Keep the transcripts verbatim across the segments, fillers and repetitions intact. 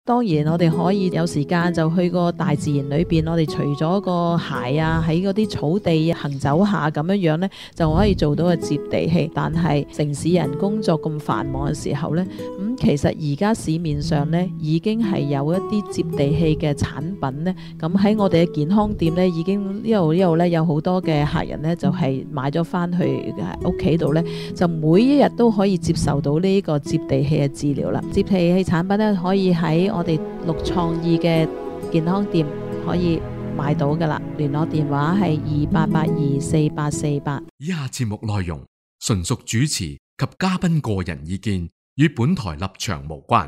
當然我哋可以有時間就去個大自然裏邊，我哋除咗個鞋啊，喺嗰啲草地行走下咁樣樣呢，就可以做到個接地氣。但係城市人工作咁繁忙嘅時候呢，咁、嗯、其實而家市面上呢已經係有一啲接地氣嘅產品呢。咁喺我哋嘅健康店呢，已經呢度呢度呢有好多嘅客人呢，就係、是、買咗翻去屋企度呢，就每一日都可以接受到呢個接地氣嘅治療啦。接地氣產品呢，可以喺我哋綠創意嘅健康店可以買到噶啦，聯絡電話係二八八二四八四八。 以下節目內容純屬主持及嘉賓個人意見，與本台立場無關。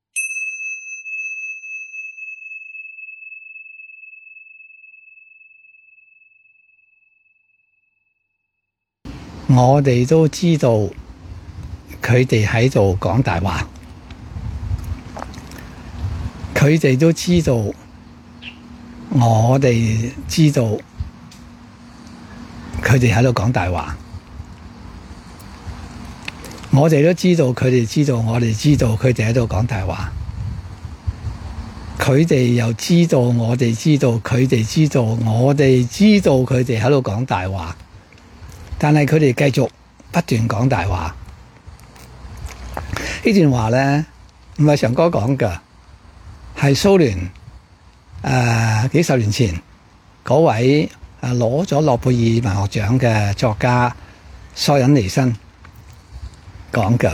我哋都知道佢哋喺度講大話，佢哋都知道，我哋知道佢哋喺度講大話，我哋都知道佢哋知道，我哋知道佢哋喺度講大話，佢哋又知道，我哋知道，佢哋知道，我哋知道佢哋喺度講大話，但係佢哋繼續不斷講大話。呢段話咧唔係長哥講㗎，係蘇聯誒、呃、幾十年前嗰位誒攞咗諾貝爾文學獎嘅作家索忍尼辛講㗎。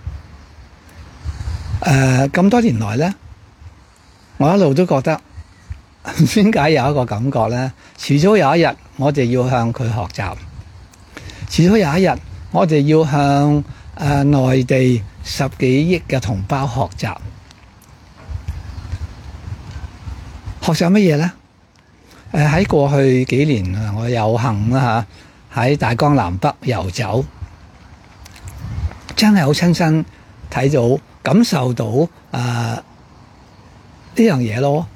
誒咁多年來咧，我一路都覺得點解有一個感覺咧，遲早有一日我哋要向佢學習，遲早有一日我哋要向誒內地十幾億嘅同胞學習。學習乜嘢咧？誒喺過去幾年，我有幸啦嚇喺大江南北遊走，真係好親身睇到、感受到誒呢樣嘢咯。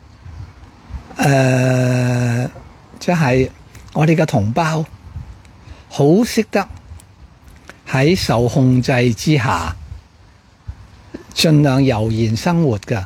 誒即係我哋嘅同胞好識得喺受控制之下，盡量悠然生活㗎。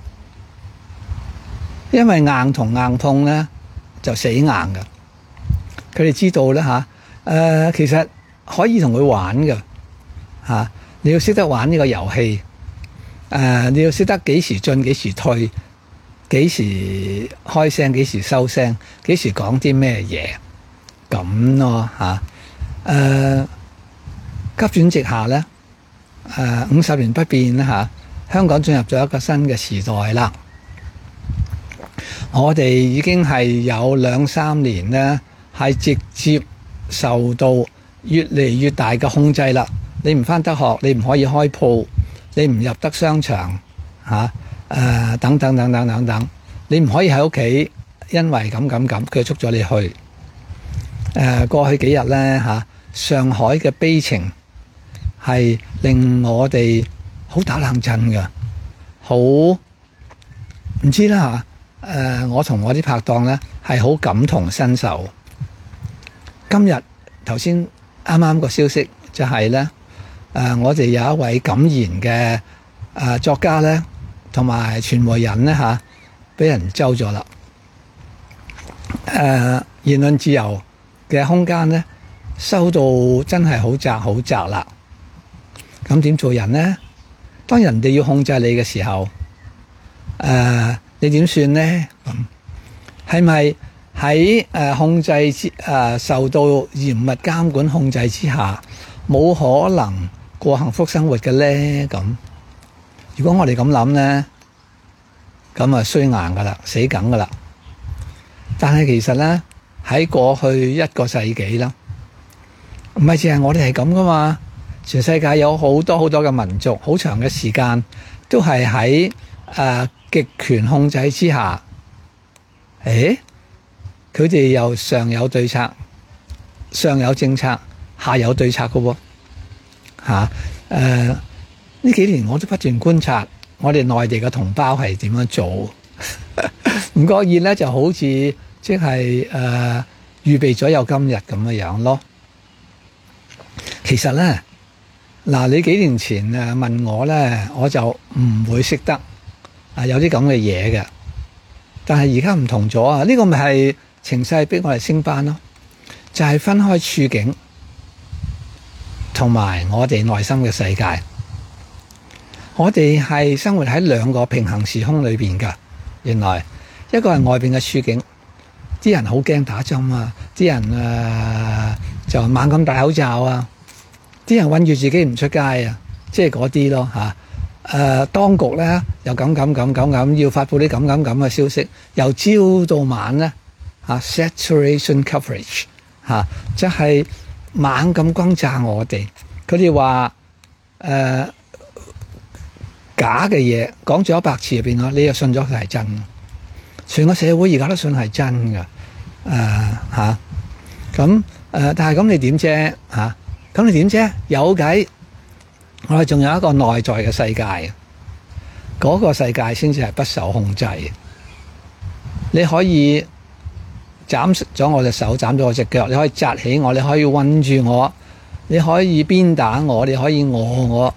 因為硬同硬碰咧就死硬㗎。佢哋知道咧嚇，誒、呃、其實可以同佢玩㗎嚇、啊。你要識得玩呢個遊戲，誒、呃、你要識得幾時進幾時退，幾時開聲幾時收聲，幾時講啲咩嘢咁咯嚇。誒急轉直下咧，誒五十年不變啦嚇，香港進入咗一個新嘅時代啦。我哋已經係有兩三年咧，係直接受到越嚟越大嘅控制啦。你唔返得學，你唔可以開鋪，你唔入得商場嚇，誒、啊呃、等等等等等等，你唔可以喺屋企，因為咁咁咁，佢捉咗你去。誒、呃、過去幾日咧嚇，上海嘅悲情係令我哋好打冷震㗎，好唔知啦嚇。誒、呃，我同我啲拍檔咧係好感同身受。今日頭先啱啱個消息就係咧，誒、呃，我哋有一位敢言嘅誒、呃、作家咧，同埋傳媒人咧嚇，俾、啊、人揪咗啦。誒、呃，言論自由嘅空間咧，收到真係好窄好窄啦。咁點做人咧？當人哋要控制你嘅時候，誒、呃。你點算呢？咁係咪喺誒控制之誒、呃、受到嚴密監管控制之下，冇可能過幸福生活嘅咧？咁如果我哋咁諗咧，咁啊衰硬噶啦，死梗噶啦。但係其實咧喺過去一個世紀啦，唔係淨係我哋係咁噶嘛，全世界有好多好多嘅民族，好長嘅時間都係喺誒極權控制之下，誒，佢哋又上有對策，上有政策，下有對策嘅喎，嚇，誒呢幾年我都不斷觀察我哋內地嘅同胞係點樣做，唔覺意咧就好似即係誒預備咗有今日咁嘅樣咯。其實咧，嗱你幾年前誒問我咧，我就唔會識得啊，有啲咁嘅嘢嘅。但係而家唔同咗啊！呢個咪係情勢逼我哋升班咯，就係分開處境同埋我哋內心嘅世界。我哋係生活喺兩個平行時空裏邊噶。原來一個係外邊嘅處境，啲人好驚打針啊，啲人啊就猛咁戴口罩啊，啲人韞住自己唔出街啊，即係嗰啲咯嚇。誒，當局咧又咁咁咁咁咁要發佈啲咁咁咁嘅消息，由朝到晚咧嚇 saturation coverage 嚇，即係猛咁轟炸我哋。佢哋話誒假嘅嘢講咗一百次入邊咯，你又信咗佢係真。全個社會而家都信係真嘅，誒嚇咁誒，但係咁你點啫嚇？咁你點啫？有計。我哋仲有一個內在嘅世界，嗰個世界先至係不受控制。你可以斬咗我隻手，斬咗我隻腳，你可以紮起我，你可以韞住我，你可以鞭打我，你可以餓我。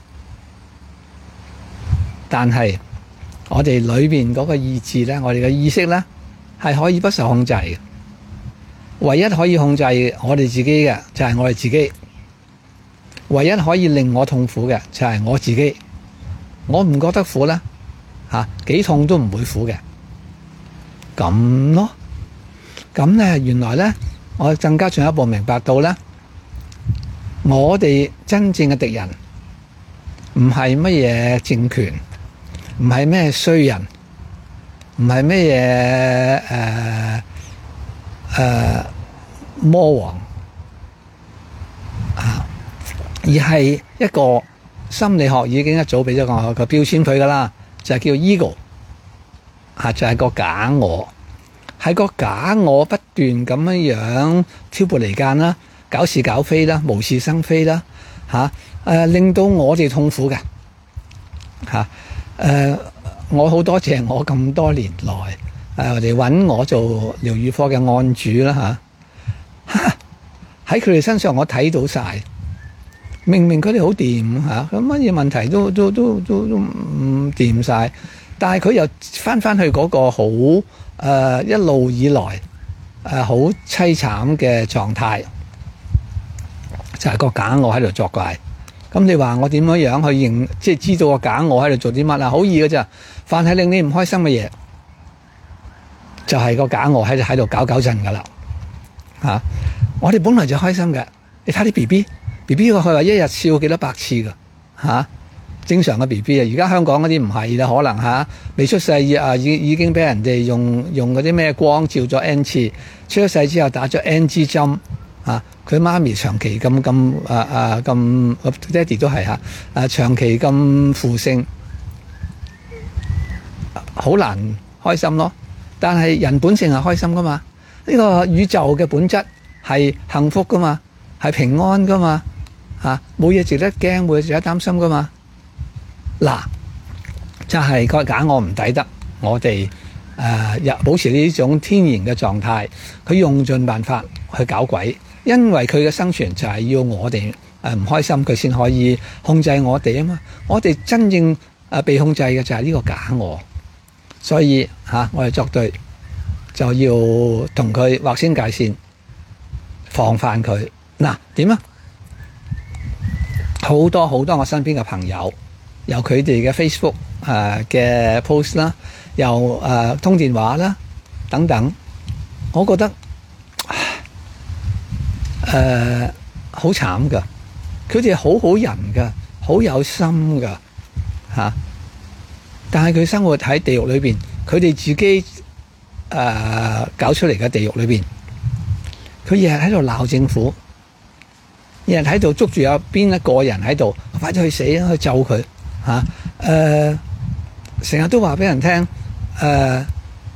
但係我哋裏邊嗰個意志咧，我哋嘅意識咧，係可以不受控制嘅。唯一可以控制我哋自己嘅就係我哋自己。唯一可以令我痛苦嘅就係我自己，我唔覺得苦咧，吓幾痛都唔會苦嘅，咁咯。咁咧原來咧，我更加進一步明白到咧，我哋真正嘅敵人唔係乜嘢政權，唔係咩衰人，唔係咩嘢誒誒魔王啊。而係一個心理學已經一早俾咗個個標籤佢噶啦，就係叫 ego， 嚇就係個假我，係個假我不斷咁樣樣挑撥離間啦，搞是搞非啦，無事生非啦，嚇誒令到我哋痛苦嘅嚇誒。我好多謝我咁多年來誒嚟揾我做療癒科嘅案主啦嚇，喺佢哋身上我睇到晒。明明佢哋好掂嚇，咁乜嘢問題都都都都都唔掂晒，但係佢又翻翻去嗰個好誒、呃、一路以來誒好凄慘嘅狀態，就係、是、個假我喺度作怪。咁你話我點樣樣去認，即係知道個假我喺度做啲乜啊？好易㗎咋，凡係令你唔開心嘅嘢，就係、是、個假我喺度喺度搞搞震噶啦嚇。我哋本來就開心嘅，你睇啲 B B。B B 佢話一日笑幾多百次噶嚇、啊，正常嘅 B B 啊，而家香港嗰啲唔係啦，可能嚇未、啊、出世啊，已已經俾人哋用用嗰啲咩光照咗 N 次，出咗世之後打咗 N 支針嚇，佢、啊、媽咪長期咁咁啊啊咁，爹哋都係嚇啊長期咁負性，好難開心咯。但係人本性係開心噶嘛，呢、這個宇宙嘅本質係幸福噶嘛，係平安噶嘛。嚇冇嘢值得驚，冇嘢值得擔心噶嘛。嗱，就係、是、個假我唔抵得我哋誒保持呢種天然嘅狀態，佢用盡辦法去搞鬼，因為佢嘅生存就係要我哋誒唔開心，佢先可以控制我哋啊嘛。我哋真正誒被控制嘅就係呢個假我，所以嚇、啊、我哋作對就要同佢劃清界線，防範佢。嗱點啊？好多好多我身邊嘅朋友，由佢哋嘅 Facebook 誒嘅 post 啦，又誒通電話啦等等，我覺得誒好慘噶，佢哋好好人噶，好有心噶嚇，但係佢生活喺地獄裏邊，佢哋自己誒搞出嚟嘅地獄裏邊，佢日日喺度鬧政府。有人喺度捉住有邊一個人喺度，快啲去死啦！去咒佢嚇。誒，成日都話俾人聽，誒，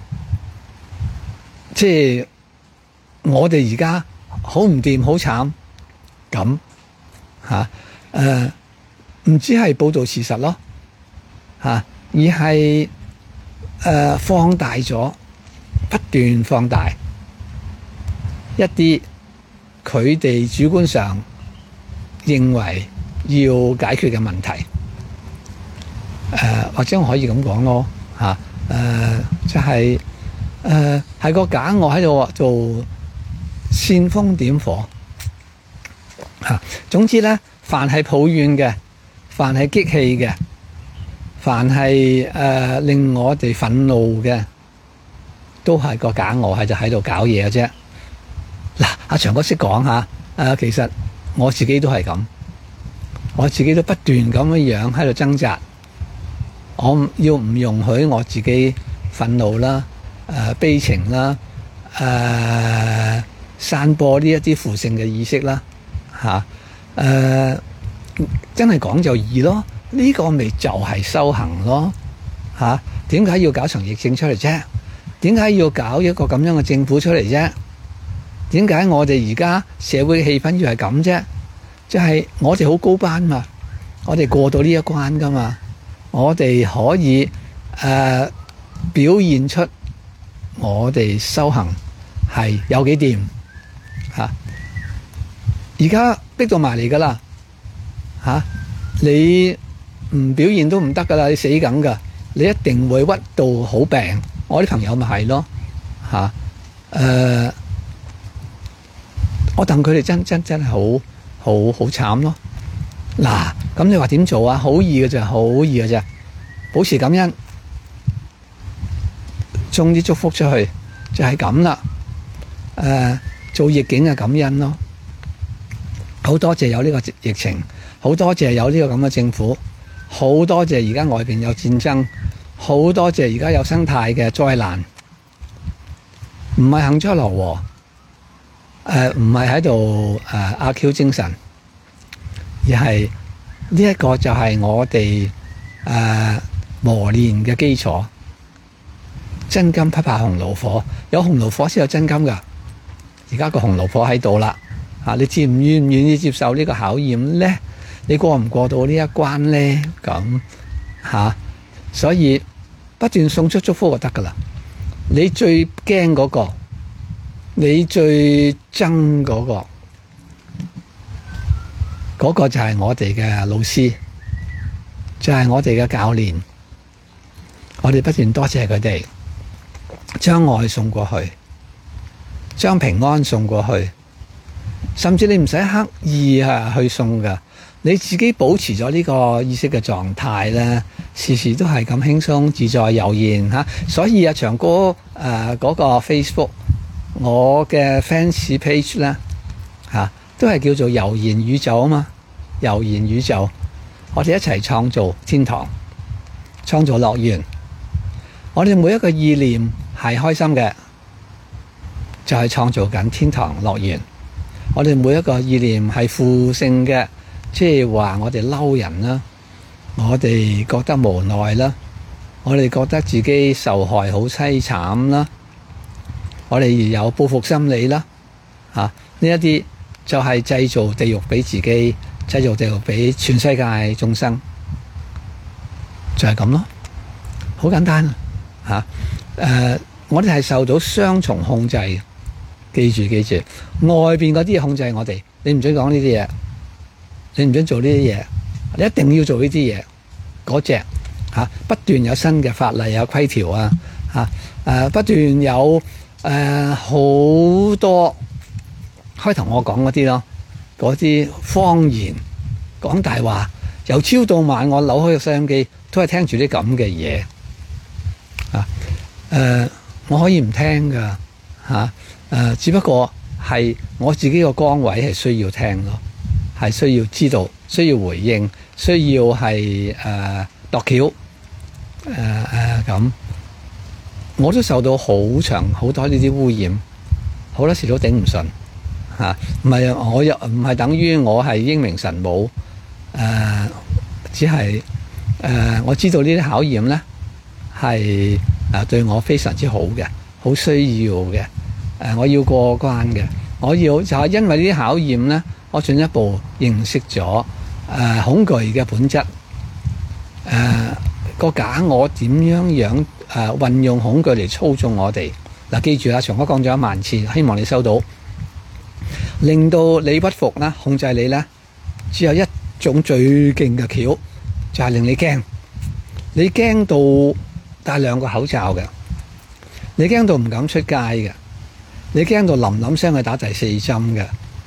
即係我哋而家好唔掂，好慘咁嚇。誒，唔止係報導事實咯嚇，而係誒放大咗，不斷放大一啲佢哋主觀上認為要解決嘅問題，誒、呃、或者我可以咁講咯嚇誒，就係誒係個假我喺度做煽風點火嚇、啊。總之咧，凡係抱怨嘅，凡係激氣嘅，凡係誒、呃、令我哋憤怒嘅，都係個假我喺度喺度搞嘢嘅啫。嗱，阿長哥識講嚇誒，其實我自己都係咁，我自己都不斷咁樣樣喺度掙扎。我要唔容許我自己憤怒啦、誒、呃、悲情啦、誒、呃、散播呢一啲負性嘅意識啦，嚇、啊、誒、呃、真係講就易咯，呢、這個咪就係修行咯，嚇，點解要搞場疫症出嚟啫？點解要搞一個咁樣嘅政府出嚟啫？點解我哋而家社會嘅氣氛要係咁啫？就係、是、我哋好高班嘛，我哋過到呢一關噶嘛。我哋可以誒、呃、表現出我哋修行係有幾掂嚇，而家逼到埋嚟噶啦嚇，你唔表現都唔得噶啦，你死梗噶，你一定會屈到好病。我啲朋友咪係咯嚇誒，我戥佢哋真真真係好好好慘咯。嗱，咁你話點做啊？好易嘅啫，好易嘅啫。保持感恩，送啲祝福出去，就係咁啦。誒、呃，做逆境嘅感恩咯。好多謝有呢個疫情，好多謝有呢個咁嘅政府，好多謝而家外邊有戰爭，好多謝而家有生態嘅災難。唔係幸災樂禍，誒唔係喺度誒阿 Q 精神。而係呢一個就係我哋誒、呃、磨練嘅基礎。真金不怕紅爐火，有紅爐火先有真金噶。而家個紅爐火喺度啦，嚇你願唔願唔願意接受呢個考驗咧？你過唔過到呢一關咧？咁嚇、啊，所以不斷送出祝福就得噶啦。你最驚嗰個，你最憎嗰個。嗰個就係我哋嘅老師，就係我哋嘅教練。我哋不斷多謝佢哋，將愛送過去，將平安送過去，甚至你唔使刻意啊去送噶，你自己保持咗呢個意識嘅狀態咧，時時都係咁輕鬆自在悠然嚇。所以啊，長哥誒嗰個 Facebook，我嘅 fans page 咧嚇。都係叫做悠然宇宙啊嘛，悠然宇宙，我哋一齊創造天堂，創造樂園。我哋每一個意念係開心嘅，就係創造緊天堂樂園。我哋每一個意念係負性嘅，即係話我哋嬲人啦，我哋覺得無奈啦，我哋覺得自己受害好凄慘啦，我哋有報復心理啦，嚇呢一啲。就係製造地獄俾自己，製造地獄俾全世界眾生，就係咁咯，好簡單嚇。誒、啊，我哋係受到雙重控制，記住記住，外邊嗰啲嘢控制我哋，你唔准講呢啲嘢，你唔准做呢啲嘢，你一定要做呢啲嘢，嗰隻嚇不斷有新嘅法例有規條啊嚇誒、啊，不斷有誒好、啊、多。開頭我講嗰啲咯，嗰啲謊言講大話，由朝到晚我扭開個收音機都係聽住啲咁嘅嘢啊！誒、呃，我可以唔聽噶嚇，誒、啊呃，只不過係我自己個崗位係需要聽咯，係需要知道，需要回應，需要係誒度橋誒誒咁，我都受到好長好多呢啲污染，好多時都頂唔順。嚇，唔係啊！我又唔係等於我係英明神武，誒、呃，只係誒、呃、我知道呢啲考驗咧係誒對我非常之好嘅，好需要嘅，誒、呃、我要過關嘅，我要就係因為呢啲考驗咧，我進一步認識咗誒、呃、恐懼嘅本質，誒、呃、個假我點樣樣誒、呃、運用恐懼嚟操縱我哋嗱、呃，記住啦，長哥講咗一萬次，希望你收到。令到你屈服啦，控制你咧，只有一種最勁嘅橋，就係令你驚。你驚到戴兩個口罩嘅，你驚到唔敢出街嘅，你驚到冧冧聲去打第四針嘅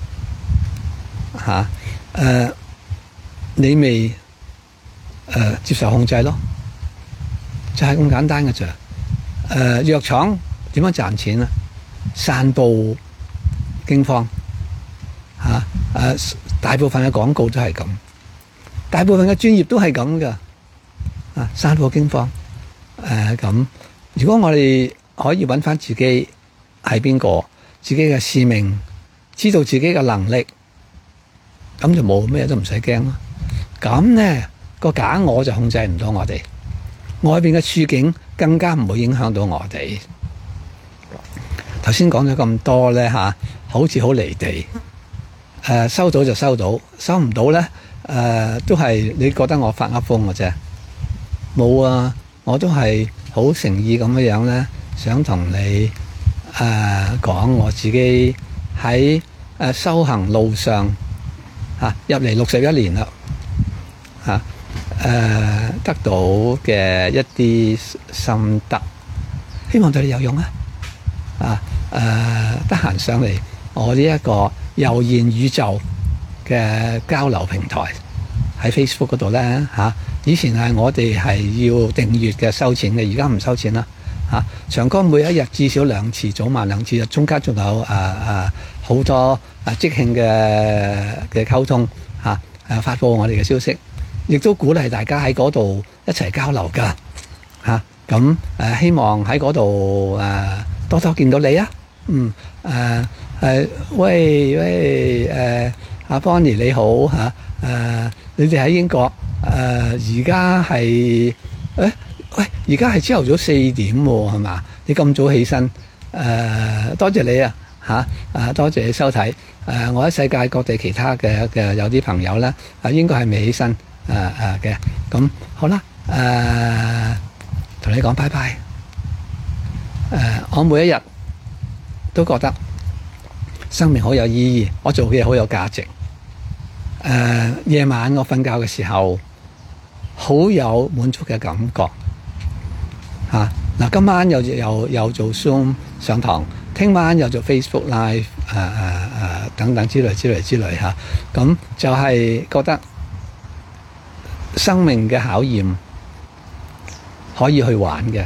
嚇誒，你未誒、呃、接受控制咯，就係、是、咁簡單嘅啫。誒、呃、藥廠點樣賺錢啊？散佈驚慌嚇誒、呃，大部分嘅廣告都係咁，大部分嘅專業都係咁噶啊，散佈驚慌誒咁。如果我哋可以揾翻自己係邊個，自己嘅使命，知道自己嘅能力，咁就冇咩都唔使驚咯。咁咧個假我就控制唔到我哋，外邊嘅處境更加唔會影響到我哋。頭先講咗咁多咧嚇，好似好離地。誒收到就收到，收唔到咧誒都係你覺得我發噏風嘅啫。冇啊，我都係好誠意咁樣樣咧，想同你誒講我自己喺誒修行路上嚇入嚟六十一年啦嚇誒得到嘅一啲心得，希望對你有用啊！啊誒得閒上嚟我呢一個悠然宇宙嘅交流平台喺 Facebook 嗰度咧嚇，以前係我哋係要訂閱嘅收錢嘅，而家唔收錢啦嚇。長江每一日至少兩次，早晚兩次，中間仲有誒誒好多誒即興嘅嘅溝通嚇誒發佈我哋嘅消息，亦都鼓勵大家喺嗰度一齊交流㗎嚇。咁誒希望喺嗰度誒多多見到你啊！嗯誒誒喂喂誒阿 Bonnie 你好嚇誒，你哋喺英國誒而家係誒喂而家係朝頭早四點喎係嘛？你咁早起身誒，多謝你啊嚇誒，多謝你收睇誒。我喺世界各地其他嘅嘅有啲朋友咧啊，應該係未起身誒誒嘅。咁好啦誒，同你講拜拜誒，我每一日都覺得生命好有意義，我做嘅嘢好有價值。誒、呃，夜晚我瞓覺嘅時候，好有滿足嘅感覺。嚇、啊、嗱，今晚又又又做 Zoom 上堂，聽晚又做 Facebook Live，誒誒誒等等之類之類之類嚇。咁、啊、就係覺得生命嘅考驗可以去玩嘅。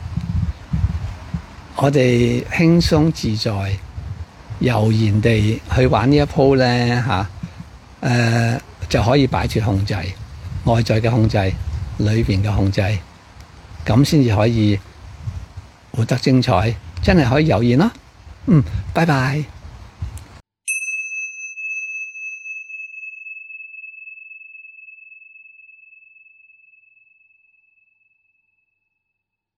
我哋輕鬆自在、悠然地去玩呢一鋪咧嚇，誒就可以擺脫控制，外在嘅控制、裏邊嘅控制，咁先至可以活得精彩，真係可以悠然咯。嗯，拜拜。